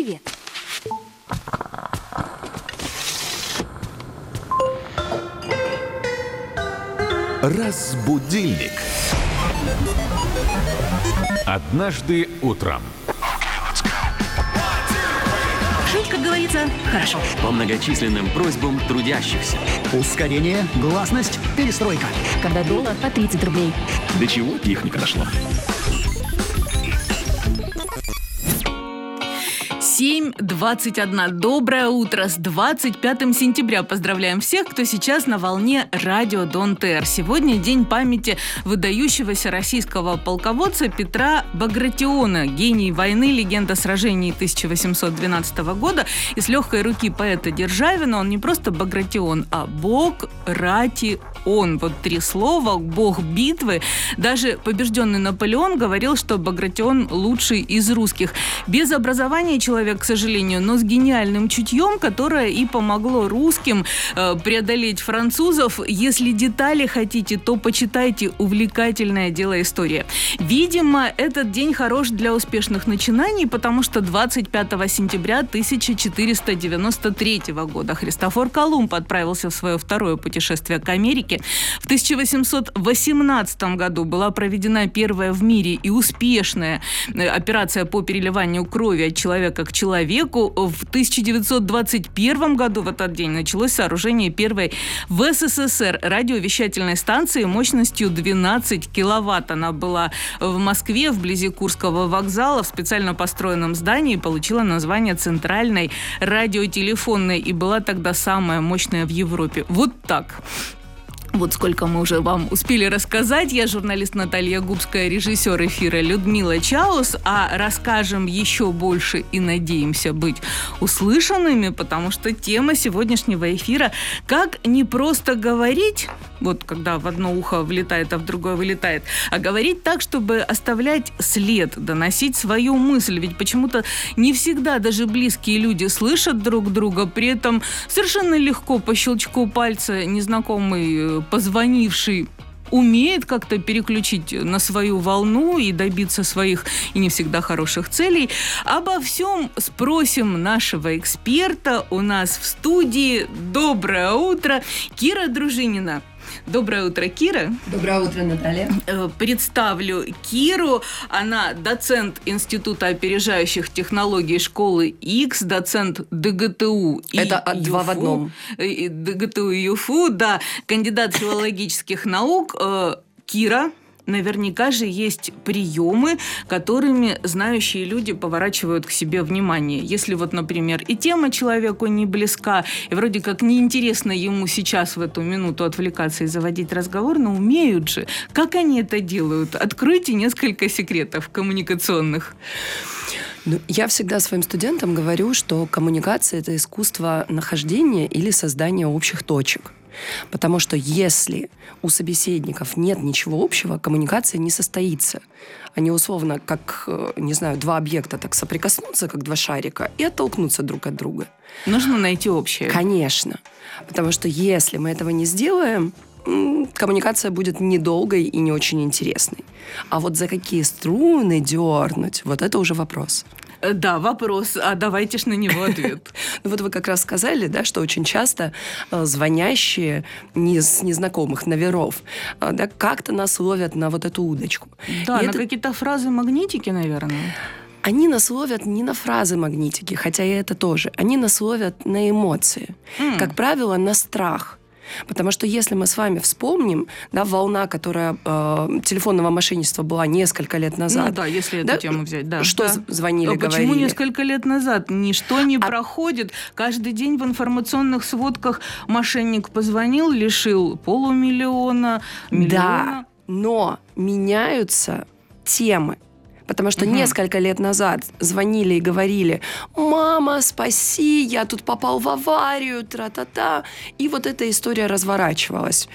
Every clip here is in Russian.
Привет. Разбудильник. Однажды утром. Жить, как говорится, хорошо. По многочисленным просьбам трудящихся. Ускорение, гласность, перестройка. Когда доллар по 30 рублей. До чего техника дошла? 7:21. Доброе утро. С 25 сентября поздравляем всех, кто сейчас на волне радио Дон ТР. Сегодня день памяти выдающегося российского полководца Петра Багратиона. Гений войны, легенда сражений 1812 года. И с легкой руки поэта Державина он не просто Багратион, а бог рати он. Вот 3 слова, бог битвы. Даже побежденный Наполеон говорил, что Багратион лучший из русских. Без образования человек, к сожалению, но с гениальным чутьем, которое и помогло русским преодолеть французов. Если детали хотите, то почитайте. Увлекательное дело история. Видимо, этот день хорош для успешных начинаний, потому что 25 сентября 1493 года Христофор Колумб отправился в свое второе путешествие к Америке. В 1818 году была проведена первая в мире и успешная операция по переливанию крови от человека к человеку. В 1921 году в этот день началось сооружение первой в СССР радиовещательной станции мощностью 12 киловатт. Она была в Москве, вблизи Курского вокзала, в специально построенном здании, получила название Центральной радиотелефонной и была тогда самая мощная в Европе. Вот так. Вот сколько мы уже вам успели рассказать. Я журналист Наталья Губская, режиссер эфира Людмила Чаус. А расскажем еще больше и надеемся быть услышанными, потому что тема сегодняшнего эфира – как не просто говорить, вот когда в одно ухо влетает, а в другое вылетает, а говорить так, чтобы оставлять след, доносить свою мысль. Ведь почему-то не всегда даже близкие люди слышат друг друга, при этом совершенно легко по щелчку пальца незнакомый позвонивший умеет как-то переключить на свою волну и добиться своих и не всегда хороших целей. Обо всем спросим нашего эксперта. У нас в студии доброе утро Кира Дружинина. Доброе утро, Кира. Доброе утро, Наталья. Представлю Киру. Она доцент Института опережающих технологий школы X, доцент ДГТУ и Это два в одном. ДГТУ и ЮФУ, да, кандидат филологических наук. Кира, наверняка же есть приемы, которыми знающие люди поворачивают к себе внимание. Если вот, например, и тема человеку не близка, и вроде как неинтересно ему сейчас в эту минуту отвлекаться и заводить разговор, но умеют же. Как они это делают? Откройте несколько секретов коммуникационных. Я всегда своим студентам говорю, что коммуникация – это искусство нахождения или создания общих точек. Потому что если у собеседников нет ничего общего, коммуникация не состоится. Они условно, как, не знаю, два объекта так соприкоснутся, как два шарика, и оттолкнутся друг от друга. Нужно найти общее. Конечно. Потому что если мы этого не сделаем, коммуникация будет недолгой и не очень интересной. А вот за какие струны дернуть, вот это уже вопрос. Да, вопрос. А давайте ж на него ответ. Ну вот вы как раз сказали, да, что очень часто звонящие с незнакомых номеров, да, как-то нас ловят на вот эту удочку. Да, и на какие-то фразы-магнитики, наверное. Они нас ловят не на фразы-магнитики, хотя и это тоже. Они нас ловят на эмоции. Как правило, на страх. Потому что если мы с вами вспомним, да, волна, которая телефонного мошенничества была несколько лет назад. Ну да, если эту тему взять, да. Что звонили, говорили. Почему несколько лет назад? Ничто не проходит. Каждый день в информационных сводках мошенник позвонил, лишил 500 000, миллиона. Да, но меняются темы. Потому что несколько лет назад звонили и говорили: «Мама, спаси, я тут попал в аварию, тра-та-та». И вот эта история разворачивалась.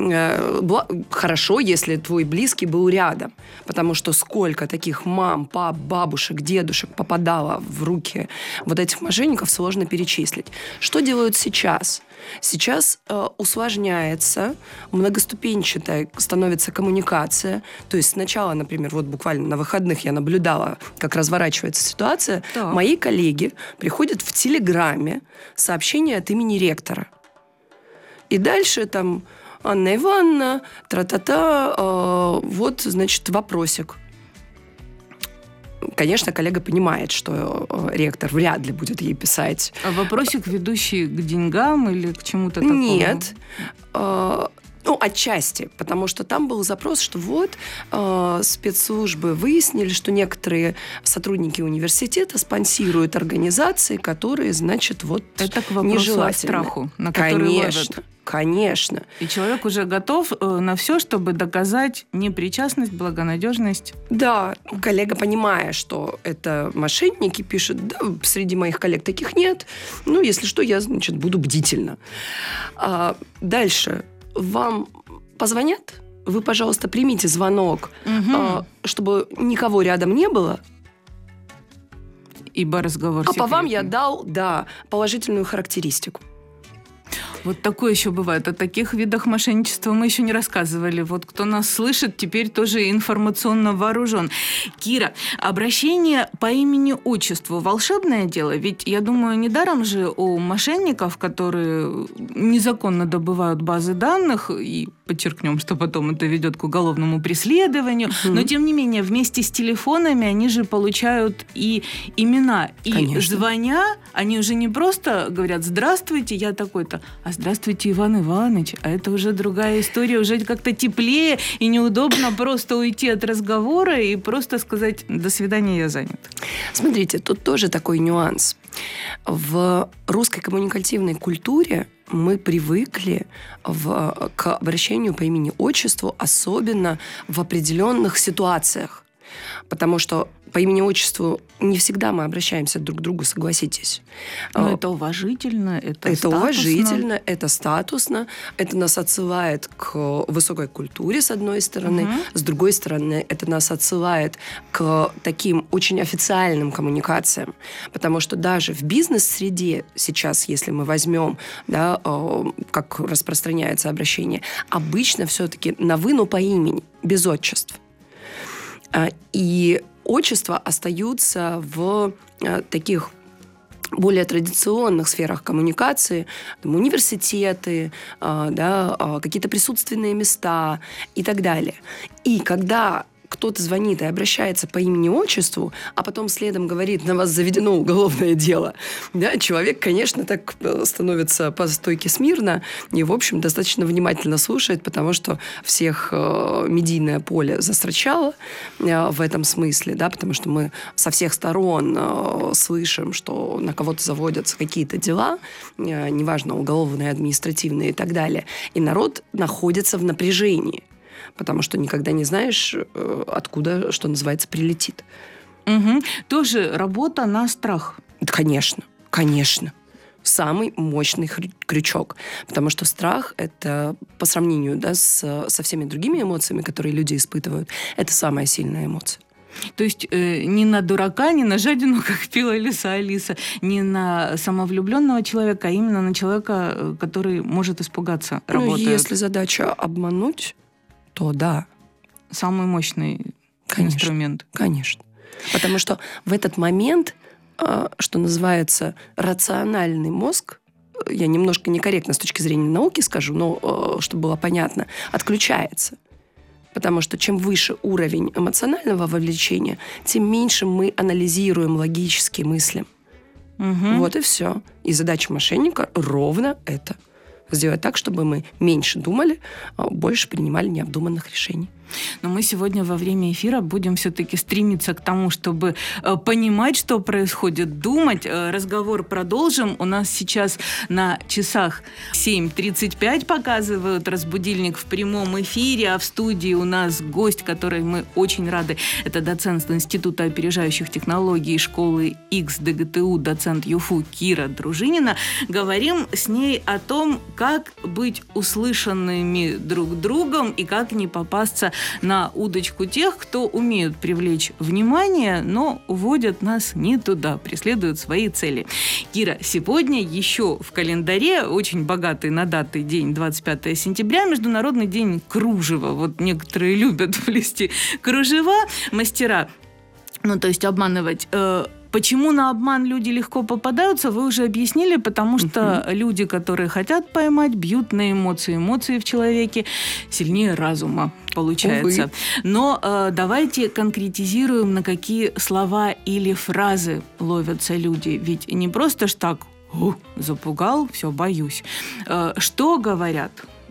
Хорошо, если твой близкий был рядом. Потому что сколько таких мам, пап, бабушек, дедушек попадало в руки вот этих мошенников, сложно перечислить. Что делают сейчас? Сейчас усложняется, многоступенчатая становится коммуникация. То есть сначала, например, вот буквально на выходных которых я наблюдала, как разворачивается ситуация, Так. мои коллеги приходят в Телеграме сообщение от имени ректора. И дальше там Анна Ивановна, тра-та-та, вот, значит, вопросик. Конечно, коллега понимает, что ректор вряд ли будет ей писать. А вопросик, ведущий к деньгам или к чему-то такому? Нет. Отчасти, потому что там был запрос, что вот спецслужбы выяснили, что некоторые сотрудники университета спонсируют организации, которые, значит, вот Это к вопросу о нежелательны. страху, на который Конечно, ловят. конечно. И человек уже готов на все, чтобы доказать непричастность, благонадежность. Да, коллега, понимая, что это мошенники, пишет: да, среди моих коллег таких нет. Ну, если что, я, значит, буду бдительна. Дальше. Вам позвонят? Вы, пожалуйста, примите звонок, чтобы никого рядом не было. Ибо разговор А по вам секретный. я дал, положительную характеристику. Вот такое еще бывает. О таких видах мошенничества мы еще не рассказывали. Вот кто нас слышит, теперь тоже информационно вооружен. Кира, обращение по имени-отчеству – волшебное дело? Ведь, я думаю, недаром же у мошенников, которые незаконно добывают базы данных, и подчеркнем, что потом это ведет к уголовному преследованию, но, тем не менее, вместе с телефонами они же получают и имена. И Конечно. звоня, они уже не просто говорят: «Здравствуйте, я такой-то», а «Здравствуйте, Иван Иванович». А это уже другая история, уже как-то теплее и неудобно просто уйти от разговора и просто сказать: «До свидания, я занят». Смотрите, тут тоже такой нюанс. В русской коммуникативной культуре мы привыкли к обращению по имени-отчеству, особенно в определенных ситуациях. Потому что по имени-отчеству не всегда мы обращаемся друг к другу, согласитесь. Но это уважительно, это статусно. Уважительно, это статусно, это нас отсылает к высокой культуре, с одной стороны, с другой стороны, это нас отсылает к таким очень официальным коммуникациям, потому что даже в бизнес-среде сейчас, если мы возьмем, да, как распространяется обращение, обычно все-таки на «вы», но по имени, без отчеств. И отчества остаются в таких более традиционных сферах коммуникации, там, университеты, какие-то присутственные места и так далее. И когда кто-то звонит и обращается по имени-отчеству, а потом следом говорит: на вас заведено уголовное дело, да, человек, конечно, так становится по стойке смирно и, в общем, достаточно внимательно слушает, потому что всех медийное поле застрочало в этом смысле, да, потому что мы со всех сторон слышим, что на кого-то заводятся какие-то дела, неважно, уголовные, административные и так далее, и народ находится в напряжении, потому что никогда не знаешь, откуда, что называется, прилетит. Тоже работа на страх. Конечно, конечно. Самый мощный крючок. Потому что страх – это, по сравнению, да, со всеми другими эмоциями, которые люди испытывают, это самая сильная эмоция. То есть не на дурака, не на жадину, как пела Лиса Алиса, не на самовлюбленного человека, а именно на человека, который может испугаться. Ну, если задача обмануть, то да. Самый мощный инструмент. Конечно. Потому что в этот момент, что называется, рациональный мозг, я немножко некорректно с точки зрения науки скажу, но чтобы было понятно, отключается. Потому что чем выше уровень эмоционального вовлечения, тем меньше мы анализируем, логически мыслим. Вот и все. И задача мошенника ровно это. Сделать так, чтобы мы меньше думали, а больше принимали необдуманных решений. Но мы сегодня во время эфира будем все-таки стремиться к тому, чтобы понимать, что происходит, думать. Разговор продолжим. У нас сейчас на часах 7:35 показывают разбудильник в прямом эфире, а в студии у нас гость, которой мы очень рады. Это доцент Института опережающих технологий школы X ДГТУ, доцент ЮФУ Кира Дружинина. Говорим с ней о том, как быть услышанными друг другом и как не попасться на удочку тех, кто умеют привлечь внимание, но уводят нас не туда, преследуют свои цели. Кира, сегодня еще в календаре очень богатый на даты день, 25 сентября, Международный день кружева. Вот некоторые любят плести кружева. Мастера Ну, то есть обманывать. Почему на обман люди легко попадаются, вы уже объяснили, потому что люди, которые хотят поймать, бьют на эмоции. Эмоции в человеке сильнее разума, получается. Увы. Но давайте конкретизируем, на какие слова или фразы ловятся люди. Ведь не просто ж так запугал, все, боюсь. Что говорят?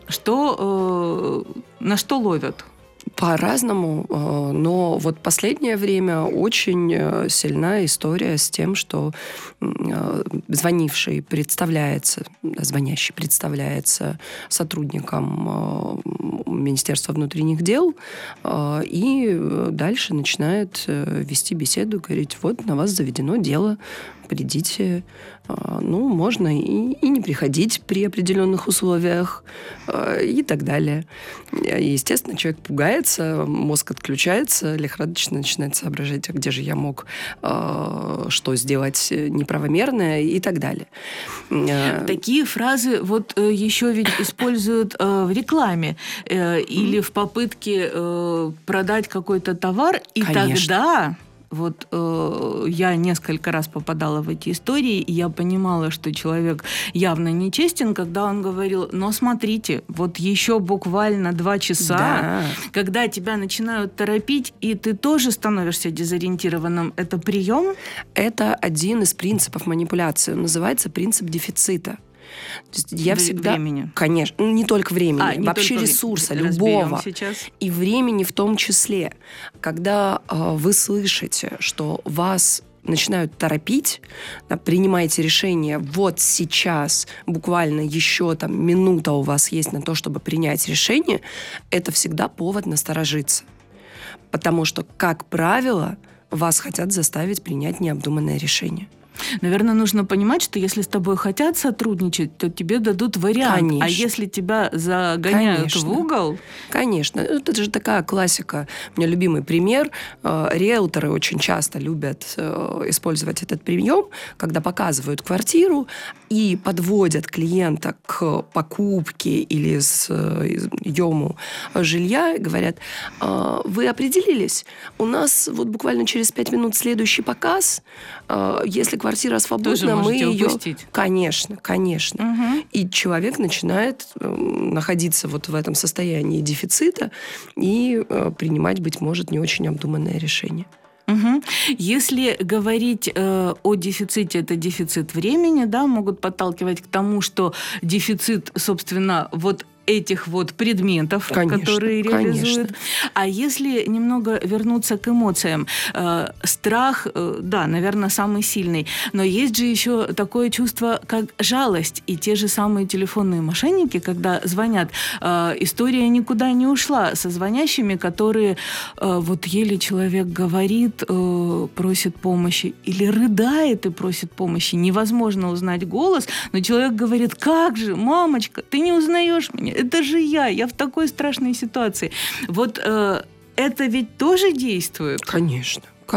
На что ловят? По-разному, но вот последнее время очень сильна история с тем, что звонящий представляется сотрудником Министерства внутренних дел и дальше начинает вести беседу, говорить, вот на вас заведено дело, придите. Ну, можно и не приходить при определенных условиях и так далее. И, естественно, человек пугается, мозг отключается, лихорадочно начинает соображать, а где же я мог что сделать неправомерное и так далее. Такие фразы вот еще ведь используют в рекламе или в попытке продать какой-то товар, и Конечно. тогда... Вот я несколько раз попадала в эти истории, и я понимала, что человек явно нечестен, когда он говорил, но смотрите, вот еще буквально 2 часа, когда тебя начинают торопить, и ты тоже становишься дезориентированным. Это прием? Это один из принципов манипуляции. Он называется принцип дефицита. То есть я всегда... Времени. Конечно. Не только времени. Не вообще только ресурса, разберем любого. сейчас. И времени в том числе. Когда вы слышите, что вас начинают торопить, принимаете решение, вот сейчас буквально еще минута у вас есть на то, чтобы принять решение, это всегда повод насторожиться. Потому что, как правило, вас хотят заставить принять необдуманное решение. Наверное, нужно понимать, что если с тобой хотят сотрудничать, то тебе дадут вариант. Конечно. А если тебя загоняют в угол... Конечно. Это же такая классика. У меня любимый пример. Риэлторы очень часто любят использовать этот прием, когда показывают квартиру и подводят клиента к покупке или съему жилья и говорят, вы определились? У нас вот буквально через 5 минут следующий показ. Если квартира свободна, мы ее... упустить. Конечно. Угу. И человек начинает находиться вот в этом состоянии дефицита и принимать, быть может, не очень обдуманное решение. Угу. Если говорить о дефиците, это дефицит времени, да, могут подталкивать к тому, что дефицит, собственно, вот этих вот предметов, которые реализуют. Конечно. А если немного вернуться к эмоциям, страх, да, наверное, самый сильный, но есть же еще такое чувство, как жалость. И те же самые телефонные мошенники, когда звонят, история никуда не ушла со звонящими, которые вот еле человек говорит, просит помощи или рыдает и просит помощи. Невозможно узнать голос, но человек говорит, как же, мамочка, ты не узнаешь меня? Это же я в такой страшной ситуации. Вот это ведь тоже действует? Конечно.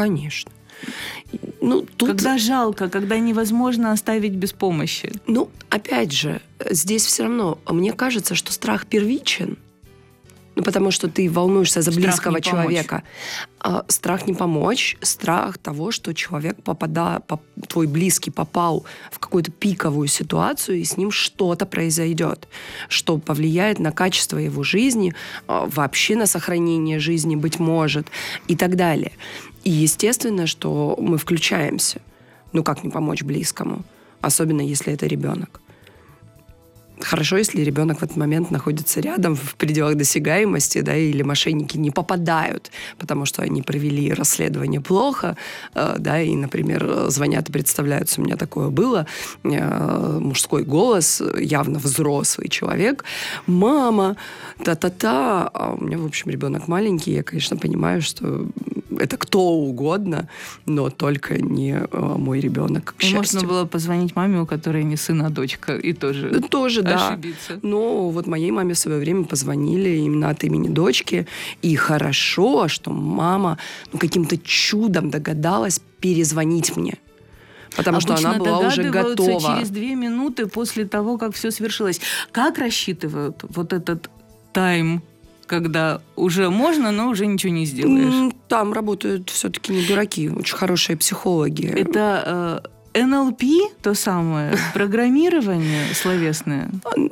Когда жалко, когда невозможно оставить без помощи. Опять же, здесь все равно, мне кажется, что страх первичен, потому что ты волнуешься за близкого человека. Страх не помочь, страх того, что человек твой близкий попал в какую-то пиковую ситуацию, и с ним что-то произойдет, что повлияет на качество его жизни, вообще на сохранение жизни, быть может, и так далее. И естественно, что мы включаемся. Как не помочь близкому? Особенно, если это ребенок. Хорошо, если ребенок в этот момент находится рядом, в пределах досягаемости, да, или мошенники не попадают, потому что они провели расследование плохо, да, и, например, звонят и представляются, у меня такое было, мужской голос, явно взрослый человек, мама, та-та-та, а у меня, в общем, ребенок маленький, я, конечно, понимаю, что это кто угодно, но только не мой ребенок, к счастью. Можно было позвонить маме, у которой не сын, а дочка, и тоже да. ошибиться. Но вот моей маме в свое время позвонили именно от имени дочки, и хорошо, что мама каким-то чудом догадалась перезвонить мне. Потому что она была уже готова. Через 2 минуты после того, как все свершилось. Как рассчитывают вот этот тайм когда уже можно, но уже ничего не сделаешь? Там работают все-таки не дураки, очень хорошие психологи. Это НЛП, то самое, программирование словесное?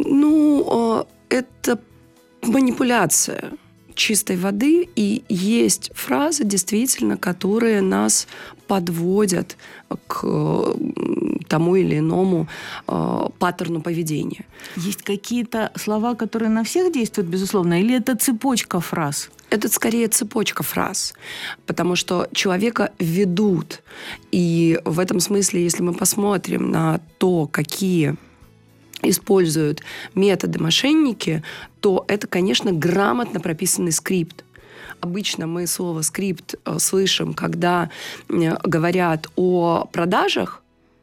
Это манипуляция чистой воды, и есть фразы, действительно, которые нас подводят к тому или иному паттерну поведения. Есть какие-то слова, которые на всех действуют, безусловно, или это цепочка фраз? Это скорее цепочка фраз, потому что человека ведут. И в этом смысле, если мы посмотрим на то, какие используют методы мошенники, то это, конечно, грамотно прописанный скрипт. Обычно мы слово «скрипт» слышим, когда говорят о продажах,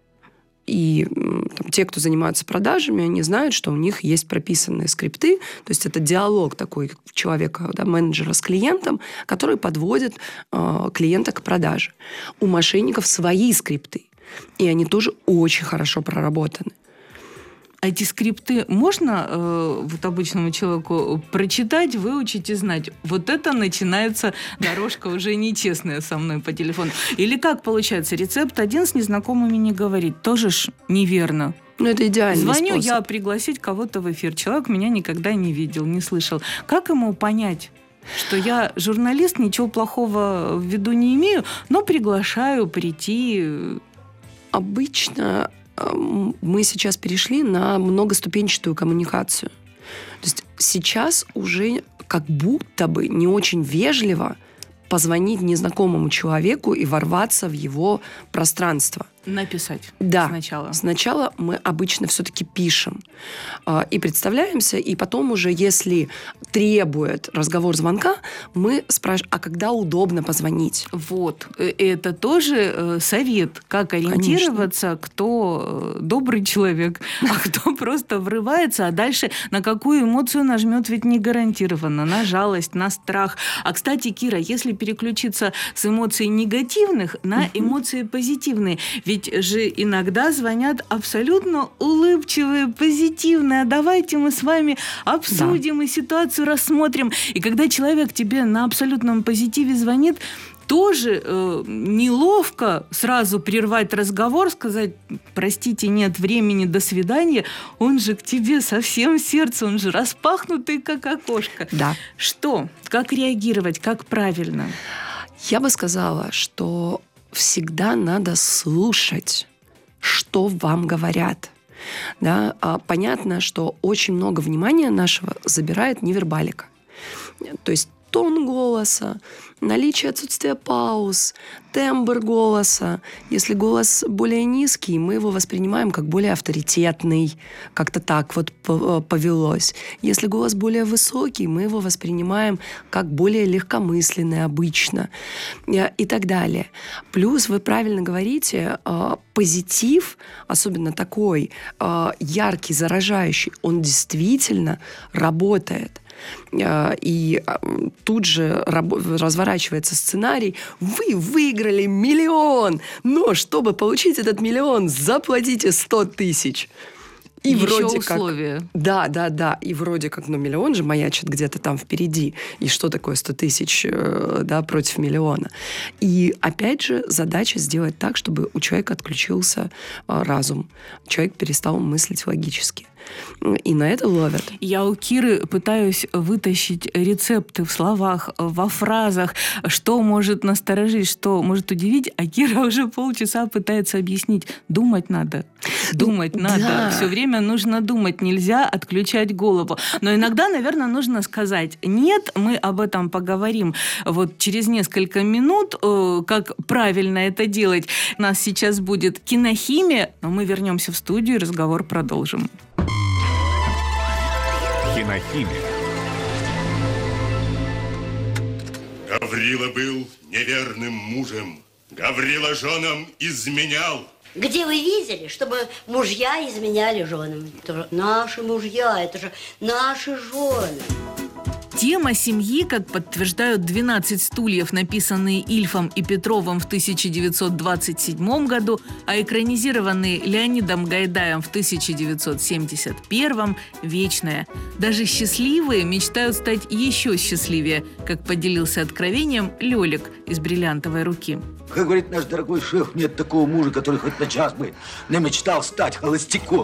и те, кто занимаются продажами, они знают, что у них есть прописанные скрипты, то есть это диалог такой человека, менеджера с клиентом, который подводит клиента к продаже. У мошенников свои скрипты, и они тоже очень хорошо проработаны. А эти скрипты можно вот обычному человеку прочитать, выучить и знать? Вот это начинается дорожка уже нечестная со мной по телефону. Или как получается? Рецепт один с незнакомыми не говорить. Тоже ж неверно. Это идеальный Звоню способ. я пригласить кого-то в эфир. Человек меня никогда не видел, не слышал. Как ему понять, что я журналист, ничего плохого в виду не имею, но приглашаю прийти? Обычно мы сейчас перешли на многоступенчатую коммуникацию. То есть сейчас уже как будто бы не очень вежливо позвонить незнакомому человеку и ворваться в его пространство. Написать сначала. Сначала мы обычно все-таки пишем и представляемся, и потом уже, если требует разговор звонка, мы спрашиваем, а когда удобно позвонить? Вот. Это тоже совет, как ориентироваться, конечно, кто добрый человек, а кто просто врывается, а дальше на какую эмоцию нажмет, ведь не гарантированно. На жалость, на страх. А, кстати, Кира, если переключиться с эмоций негативных на эмоции позитивные, ведь же иногда звонят абсолютно улыбчивые, позитивные. А давайте мы с вами обсудим и ситуацию рассмотрим. И когда человек тебе на абсолютном позитиве звонит, тоже неловко сразу прервать разговор, сказать: простите, нет времени, до свидания. Он же к тебе со всем сердцем, он же распахнутый, как окошко. Да. Что? Как реагировать? Как правильно? Я бы сказала, что всегда надо слушать, что вам говорят. Да? Понятно, что очень много внимания нашего забирает невербалика. То есть тон голоса, наличие отсутствия пауз, тембр голоса. Если голос более низкий, мы его воспринимаем как более авторитетный, как-то так вот повелось. Если голос более высокий, мы его воспринимаем как более легкомысленный обычно и так далее. Плюс вы правильно говорите, позитив, особенно такой яркий, заражающий, он действительно работает. И тут же разворачивается сценарий: вы выиграли 1 000 000, но чтобы получить этот 1 000 000, заплатите 100 000. И еще вроде условия. Как... Да. И вроде как, 1 000 000 же маячит где-то там впереди. И что такое 100 000, против 1 000 000? И опять же задача сделать так, чтобы у человека отключился разум. Человек перестал мыслить логически. И на это ловят. Я у Киры пытаюсь вытащить рецепты в словах, во фразах, что может насторожить, что может удивить, а Кира уже полчаса пытается объяснить. Думать надо. Думать надо. Все время нужно думать. Нельзя отключать голову. Но иногда, наверное, нужно сказать: нет, мы об этом поговорим вот через несколько минут, как правильно это делать. У нас сейчас будет кинохимия, но мы вернемся в студию и разговор продолжим. Кинохимия. Гаврила был неверным мужем. Гаврила женам изменял. Где вы видели, чтобы мужья изменяли женам? Это же наши мужья, это же наши жены. Тема семьи, как подтверждают 12 стульев, написанные Ильфом и Петровым в 1927 году, а экранизированные Леонидом Гайдаем в 1971, вечная. Даже счастливые мечтают стать еще счастливее, как поделился откровением Лёлик из «Бриллиантовой руки». Как говорит наш дорогой шеф, нет такого мужа, который хоть на час бы не мечтал стать холостяком.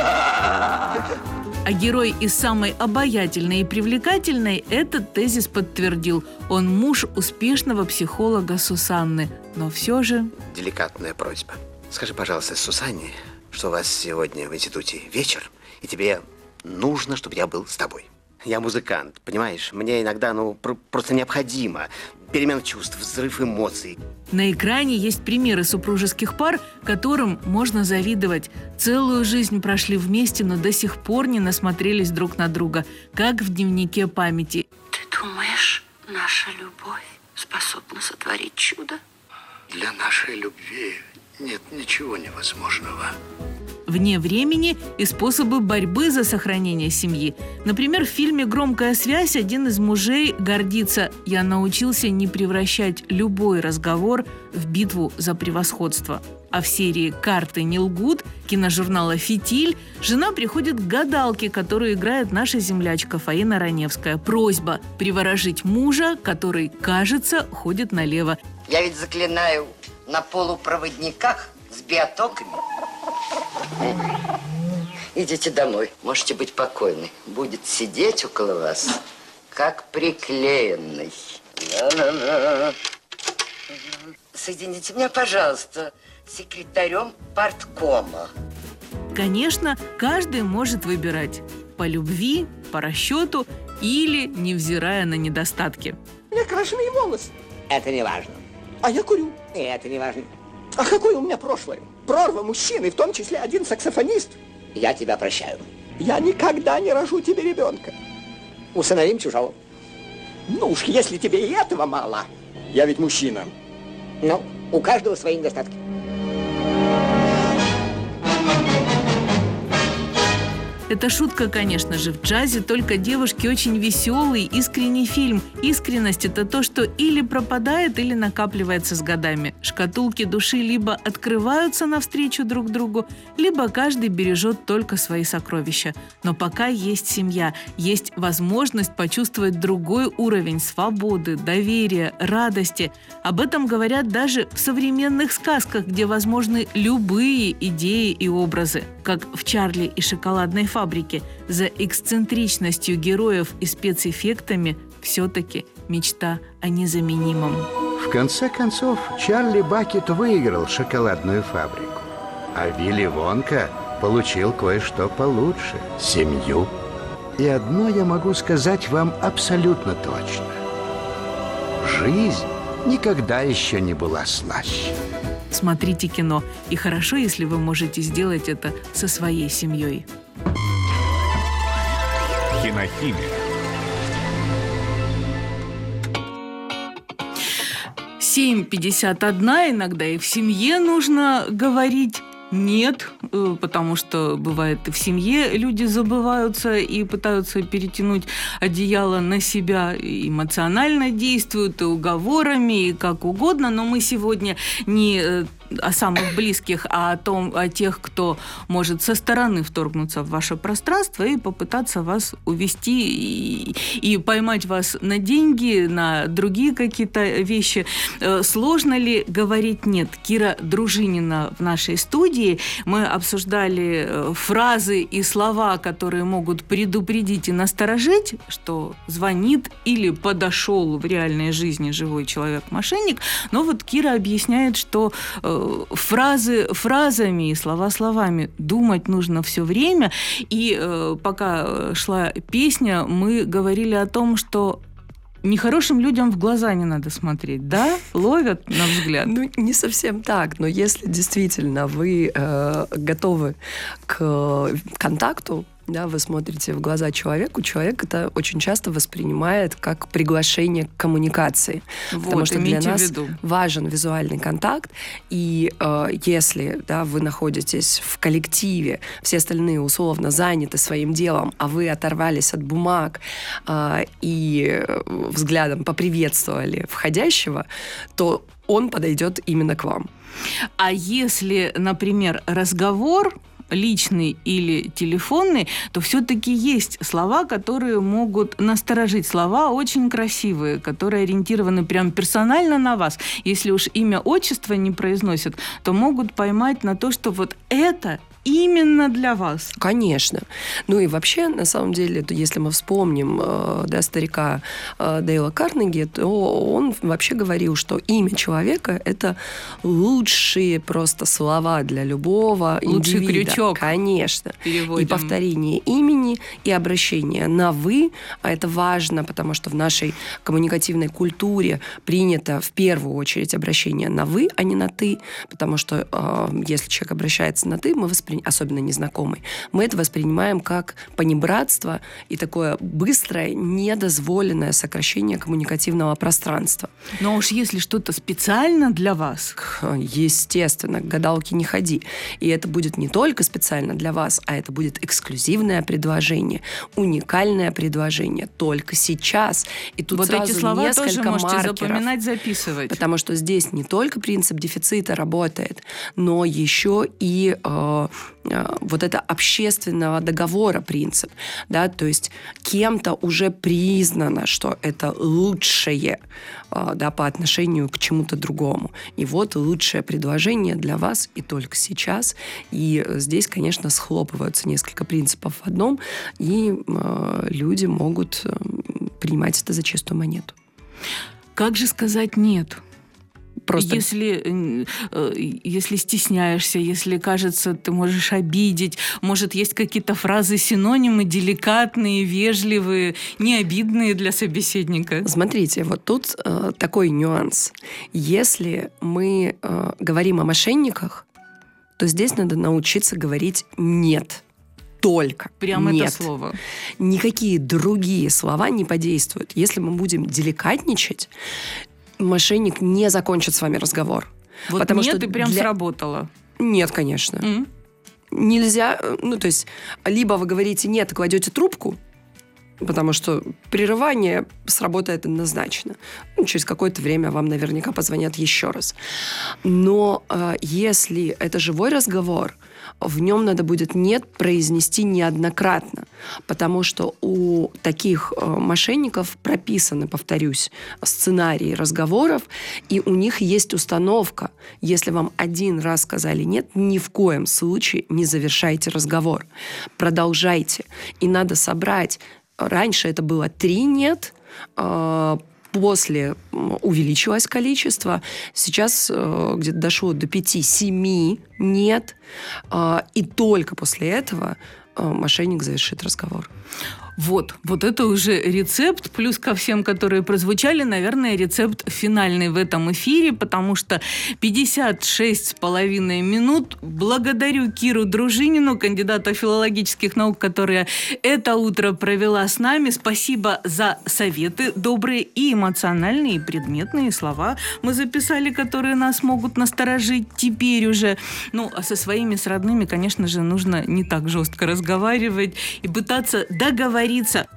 А герой из самой обаятельной и привлекательной этот тезис подтвердил. Он муж успешного психолога Сусанны. Но все же... Деликатная просьба. Скажи, пожалуйста, Сусанне, что у вас сегодня в институте вечер, и тебе нужно, чтобы я был с тобой. Я музыкант, понимаешь? Мне иногда, просто необходимо. Перемена чувств, взрыв эмоций. На экране есть примеры супружеских пар, которым можно завидовать. Целую жизнь прошли вместе, но до сих пор не насмотрелись друг на друга, как в дневнике памяти. Ты думаешь, наша любовь способна сотворить чудо? Для нашей любви нет ничего невозможного. Вне времени и способы борьбы за сохранение семьи. Например, в фильме «Громкая связь» один из мужей гордится: «Я научился не превращать любой разговор в битву за превосходство». А в серии «Карты не лгут» киножурнала «Фитиль» жена приходит к гадалке, которую играет наша землячка Фаина Раневская. Просьба приворожить мужа, который, кажется, ходит налево. Я ведь заклинаю на полупроводниках с биотоками. Идите домой, можете быть покойны. Будет сидеть около вас, как приклеенный. Соедините меня, пожалуйста, с секретарем парткома. Конечно, каждый может выбирать по любви, по расчету или невзирая на недостатки. У меня крашеные волосы. Это не важно. А я курю. И это не важно. А какое у меня прошлое? Прорва мужчины, в том числе один саксофонист. Я тебя прощаю. Я никогда не рожу тебе ребенка. Усыновим чужого. Ну уж, если тебе и этого мало. Я ведь мужчина. Ну, у каждого свои недостатки. Это шутка, конечно же, в джазе, только девушки очень веселый, искренний фильм. Искренность – это то, что или пропадает, или накапливается с годами. Шкатулки души либо открываются навстречу друг другу, либо каждый бережет только свои сокровища. Но пока есть семья, есть возможность почувствовать другой уровень свободы, доверия, радости. Об этом говорят даже в современных сказках, где возможны любые идеи и образы. Как в «Чарли и шоколадной фабрике». За эксцентричностью героев и спецэффектами все-таки мечта о незаменимом. В конце концов, Чарли Бакет выиграл шоколадную фабрику, а Вилли Вонка получил кое-что получше – семью. И одно я могу сказать вам абсолютно точно. Жизнь никогда еще не была слаще. Смотрите кино. И хорошо, если вы можете сделать это со своей семьей. Кинохимия. — 7:51, иногда и в семье нужно говорить нет, потому что бывает и в семье люди забываются и пытаются перетянуть одеяло на себя, и эмоционально действуют, и уговорами, и как угодно, но мы сегодня не о самых близких, а о тех, кто может со стороны вторгнуться в ваше пространство и попытаться вас увести и поймать вас на деньги, на другие какие-то вещи. Сложно ли говорить «нет»? Кира Дружинина в нашей студии. Мы обсуждали фразы и слова, которые могут предупредить и насторожить, что звонит или подошел в реальной жизни живой человек-мошенник. Но вот Кира объясняет, что фразы фразами и слова словами. Думать нужно все время. И пока шла песня, мы говорили о том, что нехорошим людям в глаза не надо смотреть, да? Ловят на взгляд? Ну, не совсем так. Но если действительно вы готовы к контакту, да, вы смотрите в глаза человеку, человек это очень часто воспринимает как приглашение к коммуникации. Вот, потому что для нас в виду. важен визуальный контакт, и если, да, вы находитесь в коллективе, все остальные условно заняты своим делом, а вы оторвались от бумаг и взглядом поприветствовали входящего, то он подойдет именно к вам. А если, например, разговор личный или телефонный, то все-таки есть слова, которые могут насторожить. Слова очень красивые, которые ориентированы прям персонально на вас. Если уж имя, отчество не произносят, то могут поймать на то, что вот это именно для вас. Конечно. Ну и вообще, на самом деле, если мы вспомним старика Дейла Карнеги, то он вообще говорил, что имя человека – это лучшие просто слова для любого лучший индивида. крючок. Конечно. Переводим. И повторение имени, и обращение на «вы». А это важно, потому что в нашей коммуникативной культуре принято в первую очередь обращение на «вы», а не на «ты». Потому что если человек обращается на «ты», мы особенно незнакомый, мы это воспринимаем как понебратство и такое быстрое, недозволенное сокращение коммуникативного пространства. Но уж если что-то специально для вас... Естественно, к гадалке не ходи. И это будет не только специально для вас, а это будет эксклюзивное предложение, уникальное предложение только сейчас. И тут вот сразу эти слова несколько тоже можете маркеров, запоминать, записывать. Потому что здесь не только принцип дефицита работает, но еще и вот это общественного договора принцип, да, то есть кем-то уже признано, что это лучшее, да, по отношению к чему-то другому. И вот лучшее предложение для вас и только сейчас. И здесь, конечно, схлопываются несколько принципов в одном, и люди могут принимать это за чистую монету. Как же сказать «нет»? Просто... Если стесняешься, если, кажется, ты можешь обидеть, может, есть какие-то фразы-синонимы, деликатные, вежливые, необидные для собеседника? Смотрите, вот тут такой нюанс. Если мы говорим о мошенниках, то здесь надо научиться говорить «нет». Только прямо нет. Это слово. Никакие другие слова не подействуют. Если мы будем деликатничать, мошенник не закончит с вами разговор. Вот потому нет, что и прям сработало. Нет, конечно. Нельзя, то есть, либо вы говорите «нет» и кладете трубку, потому что прерывание сработает однозначно. Через какое-то время вам наверняка позвонят еще раз. Но если это живой разговор, в нем надо будет «нет» произнести неоднократно, потому что у таких мошенников прописаны, повторюсь, сценарии разговоров, и у них есть установка. Если вам один раз сказали «нет», ни в коем случае не завершайте разговор. Продолжайте. И надо собрать. Раньше это было 3 «нет», после увеличилось количество, сейчас где-то дошло до 5-7 «нет», и только после этого мошенник завершит разговор. Вот это уже рецепт, плюс ко всем, которые прозвучали, наверное, рецепт финальный в этом эфире, потому что 56,5 минут. Благодарю Киру Дружинину, кандидата филологических наук, которая это утро провела с нами. Спасибо за советы добрые и эмоциональные, и предметные слова мы записали, которые нас могут насторожить теперь уже. А со своими, с родными, конечно же, нужно не так жестко разговаривать и пытаться договориться.